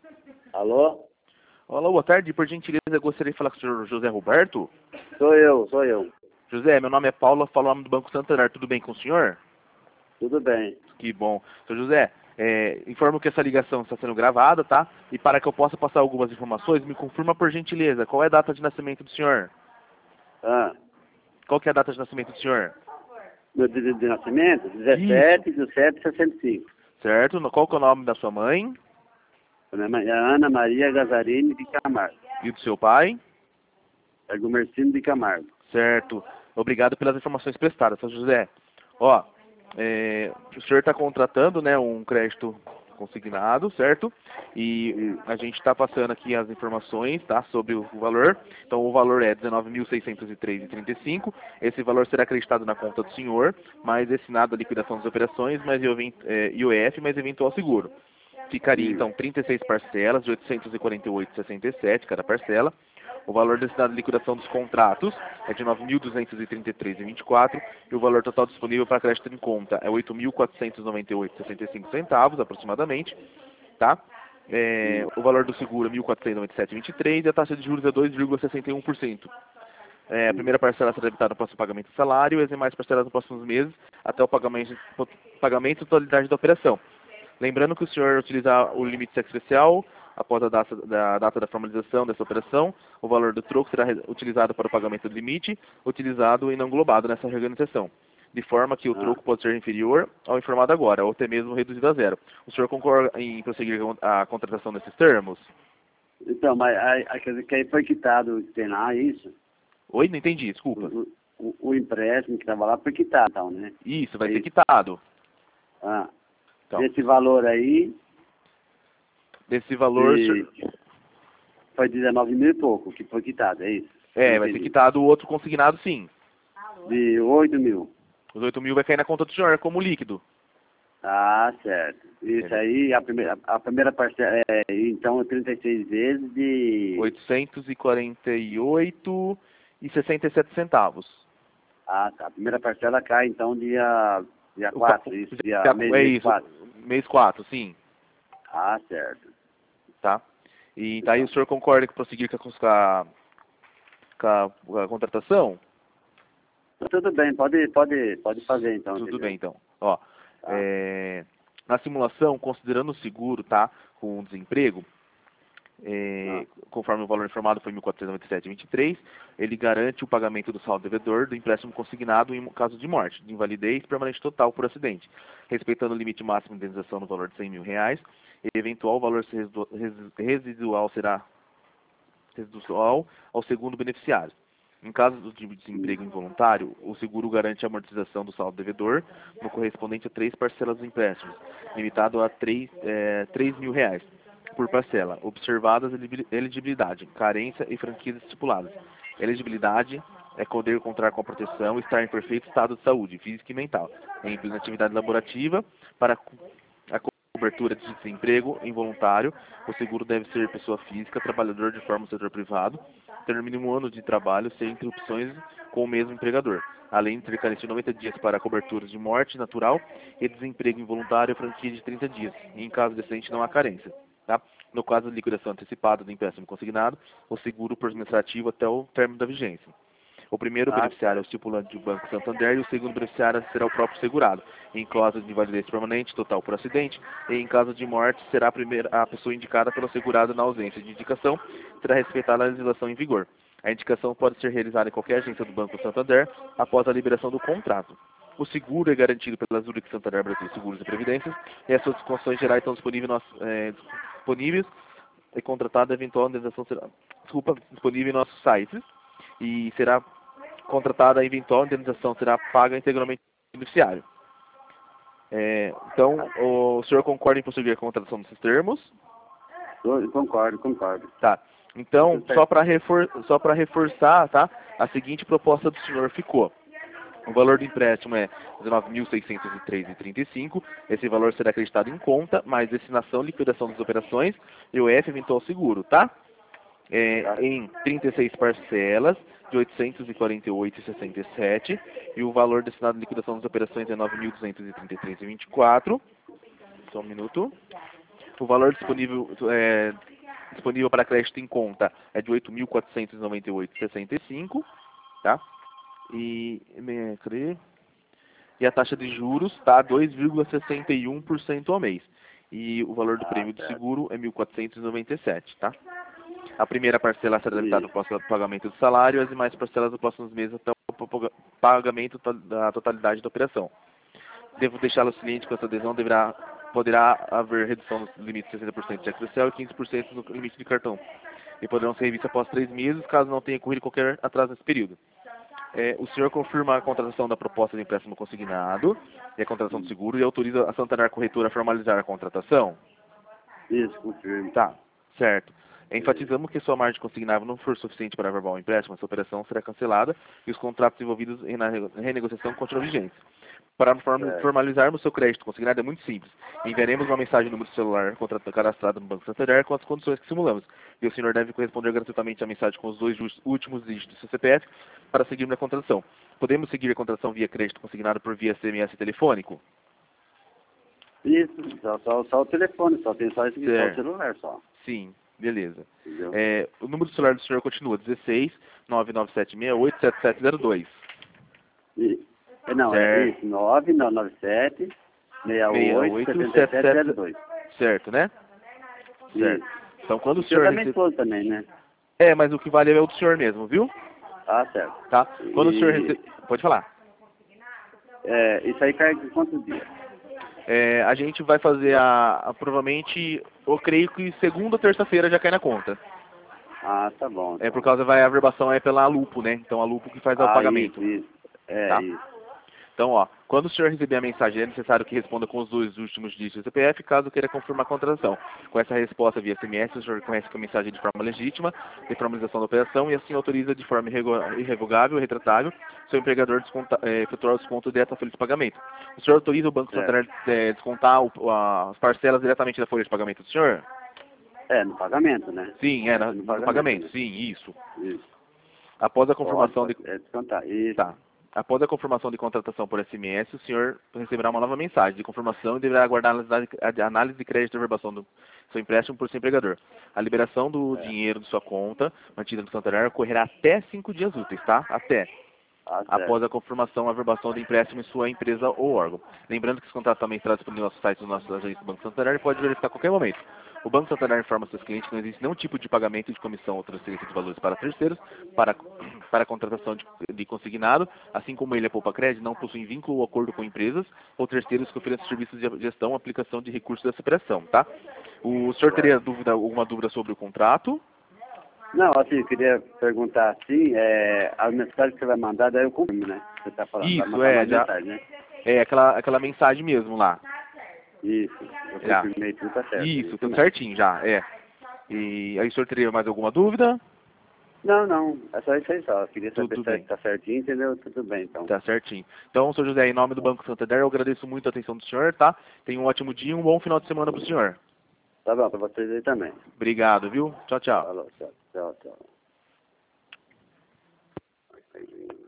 Alô? Olá, boa tarde. Por gentileza, eu gostaria de falar com o senhor José Roberto. Sou eu. José, meu nome é Paulo, falo em nome do Banco Santander. Tudo bem com o senhor? Tudo bem. Que bom. Senhor José, informo que essa ligação está sendo gravada, tá? E para que eu possa passar algumas informações, me confirma por gentileza, qual é a data de nascimento do senhor? Ah, Qual que é a data de nascimento do senhor? meu dia de nascimento? 17 de 7 de 65. Certo? Qual que é o nome da sua mãe? Minha mãe é Ana Maria Gazarini de Camargo. E do seu pai? É Gumercino de Camargo. Certo. Obrigado pelas informações prestadas, senhor José. Ó, o senhor está contratando, né, um crédito consignado, certo? E a gente está passando aqui as informações, tá, sobre o valor. Então, o valor é R$19.603,35. Esse valor será acreditado na conta do senhor, mais destinado à liquidação das operações, mais IOF, mais eventual seguro. Ficaria, então, 36 parcelas de R$848,67 cada parcela. O valor destinado à liquidação dos contratos é de R$9.233,24 e o valor total disponível para crédito em conta é R$8.498,65 aproximadamente, tá? O valor do seguro é R$1.497,23 e a taxa de juros é 2,61%. A primeira parcela será debitada no próximo pagamento do salário e as demais parcelas nos próximos meses até o pagamento e totalidade da operação. Lembrando que o senhor utilizar o limite de cheque especial após a data da formalização dessa operação, o valor do troco será utilizado para o pagamento do limite, utilizado e não englobado nessa reorganização, de forma que o troco pode ser inferior ao informado agora, ou até mesmo reduzido a zero. O senhor concorda em prosseguir a contratação nesses termos? Então, mas quer dizer que aí foi quitado, tem lá isso? Oi, não entendi, desculpa. O empréstimo que estava lá foi quitado, então, né? Isso, vai ser quitado. Ah, Então, esse valor aí desse valor... foi 19 mil e pouco que foi quitado, é isso? vai ser quitado o outro consignado, sim. De 8 mil. Os 8 mil vai cair na conta do senhor como líquido. Ah, certo. Isso aí, a primeira parcela então, 36 vezes de... R$848,67. Ah, tá. A primeira parcela cai, então, dia 4, isso, mês 4. Mês 4, sim. Ah, certo. Tá? E daí o senhor concorda que prosseguir com a contratação? Tudo bem, pode fazer, então. Tudo entendeu? bem, então. Ó, Tá. na simulação, considerando o seguro, tá, com o desemprego, conforme o valor informado foi 1.497,23, ele garante o pagamento do saldo devedor do empréstimo consignado em caso de morte, de invalidez permanente total por acidente, respeitando o limite máximo de indenização no valor de R$100 mil, e eventual valor residual será residual ao segundo beneficiário. Em caso de desemprego involuntário, o seguro garante a amortização do saldo devedor no correspondente a 3 parcelas do empréstimo, limitado a R$3 mil por parcela, observadas elegibilidade, carência e franquias estipuladas. Elegibilidade é poder contar com a proteção e estar em perfeito estado de saúde, física e mental, em plena atividade laborativa. Para a cobertura de desemprego involuntário, o seguro deve ser pessoa física, trabalhador de forma no setor privado, ter no mínimo 1 ano de trabalho sem interrupções com o mesmo empregador, além de ter carência de 90 dias para coberturas de morte natural e desemprego involuntário, franquia de 30 dias. E em caso de acidente não há carência. Tá? No caso de liquidação antecipada do empréstimo consignado, o seguro por administrativo até o término da vigência. O primeiro beneficiário é o estipulante do Banco Santander e o segundo beneficiário será o próprio segurado. Em caso de invalidez permanente, total por acidente, e em caso de morte, será a pessoa indicada pelo segurado na ausência de indicação, será respeitada a legislação em vigor. A indicação pode ser realizada em qualquer agência do Banco Santander após a liberação do contrato. O seguro é garantido pela Zurich Santander Brasil Seguros e Previdências e as suas condições gerais estão disponíveis e contratada eventual indenização será disponível em nossos sites e será contratada a eventual indenização será paga integralmente ao beneficiário. Então, o senhor concorda em prosseguir a contratação desses termos? Concordo. Tá. Então, só para reforçar, tá? A seguinte proposta do senhor ficou. O valor do empréstimo é R$19.603,35. Esse valor será acreditado em conta, mais destinação, liquidação das operações e o eventual seguro, tá? Em 36 parcelas de R$848,67 e o valor destinado à liquidação das operações é R$9.233,24. Só um minuto. O valor disponível para crédito em conta é de R$ 8.498,65, tá? E a taxa de juros está 2,61% ao mês. E o valor do prêmio do seguro é 1.497, tá? A primeira parcela será debitada após o pagamento do salário e as demais parcelas dos próximos meses até o pagamento da totalidade da operação. Devo deixá-lo ciente que essa adesão poderá haver redução no limite de 60% de cheque especial e 15% no limite de cartão. E poderão ser revistas após 3 meses, caso não tenha ocorrido qualquer atraso nesse período. O senhor confirma a contratação da proposta de empréstimo consignado e a contratação do seguro e autoriza a Santander Corretora a formalizar a contratação? Isso, confirmo. Tá, certo. Enfatizamos que sua margem consignável não for suficiente para averbar o empréstimo, essa operação será cancelada e os contratos envolvidos na renegociação continuam vigentes. Para formalizarmos seu crédito consignado é muito simples. Enviaremos uma mensagem no número do celular cadastrado no Banco Santander com as condições que simulamos. E o senhor deve corresponder gratuitamente à mensagem com os 2 últimos dígitos do seu CPF para seguir a contratação. Podemos seguir a contratação via crédito consignado por via SMS telefônico? Isso, só o telefone, só tem só esse só o celular só. Sim, beleza. O número do celular do senhor continua 16 99768 7702. Não, é isso, 9997 68 7702. Certo, né? Certo. Então quando o senhor senhor também falou também, né? mas o que vale é o do senhor mesmo, viu? Ah, certo. Tá? Quando o senhor pode falar. Isso aí cai em quantos dias? A gente vai fazer provavelmente, eu creio que segunda ou terça-feira já cai na conta. Ah, tá bom. Então. Por causa a verbação é pela Lupo, né? Então a Lupo que faz o pagamento. Isso. Tá? Isso. Então, quando o senhor receber a mensagem, é necessário que responda com os 2 últimos dígitos do CPF, caso queira confirmar a contratação. Com essa resposta via SMS, o senhor conhece que a mensagem de forma legítima, de formalização da operação, e assim autoriza de forma irrevogável e retratável seu empregador efetuar o desconto direto à folha de pagamento. O senhor autoriza o Banco Santander descontar as parcelas diretamente da folha de pagamento do senhor? No pagamento, né? Sim, no pagamento, sim, isso. Isso. Após a confirmação descontar, isso. Tá. Após a confirmação de contratação por SMS, o senhor receberá uma nova mensagem de confirmação e deverá aguardar a análise de crédito e averbação do seu empréstimo por seu empregador. A liberação do dinheiro de sua conta, mantida no Santander, ocorrerá até 5 dias úteis, tá? Até. Após a confirmação, a averbação do empréstimo em sua empresa ou órgão. Lembrando que esse contrato também estará disponível no nosso site do nosso agente do Banco Santander e pode verificar a qualquer momento. O Banco Santander informa seus clientes que não existe nenhum tipo de pagamento de comissão ou transferência de valores para terceiros para a contratação de consignado, assim como ele, a Poupa Crédito, não possui vínculo ou acordo com empresas ou terceiros que ofereçam serviços de gestão ou aplicação de recursos dessa operação, tá? O senhor teria alguma dúvida sobre o contrato? Não, assim, eu queria perguntar assim, a mensagem que você vai mandar, daí eu confirmo, né? Você tá falando. Isso, mensagem, né? Aquela mensagem mesmo lá. Isso, eu confirmei tudo, tá certo. Isso, tudo certinho já, E aí o senhor teria mais alguma dúvida? Não, é só isso aí só. Eu queria saber Tudo bem. se tá certinho, entendeu? Tudo bem, então. Tá certinho. Então, senhor José, em nome do Banco Santander, eu agradeço muito a atenção do senhor, tá? Tenha um ótimo dia e um bom final de semana pro senhor. Tá bom, pra vocês aí também. Obrigado, viu? Tchau, tchau. Falou, tchau.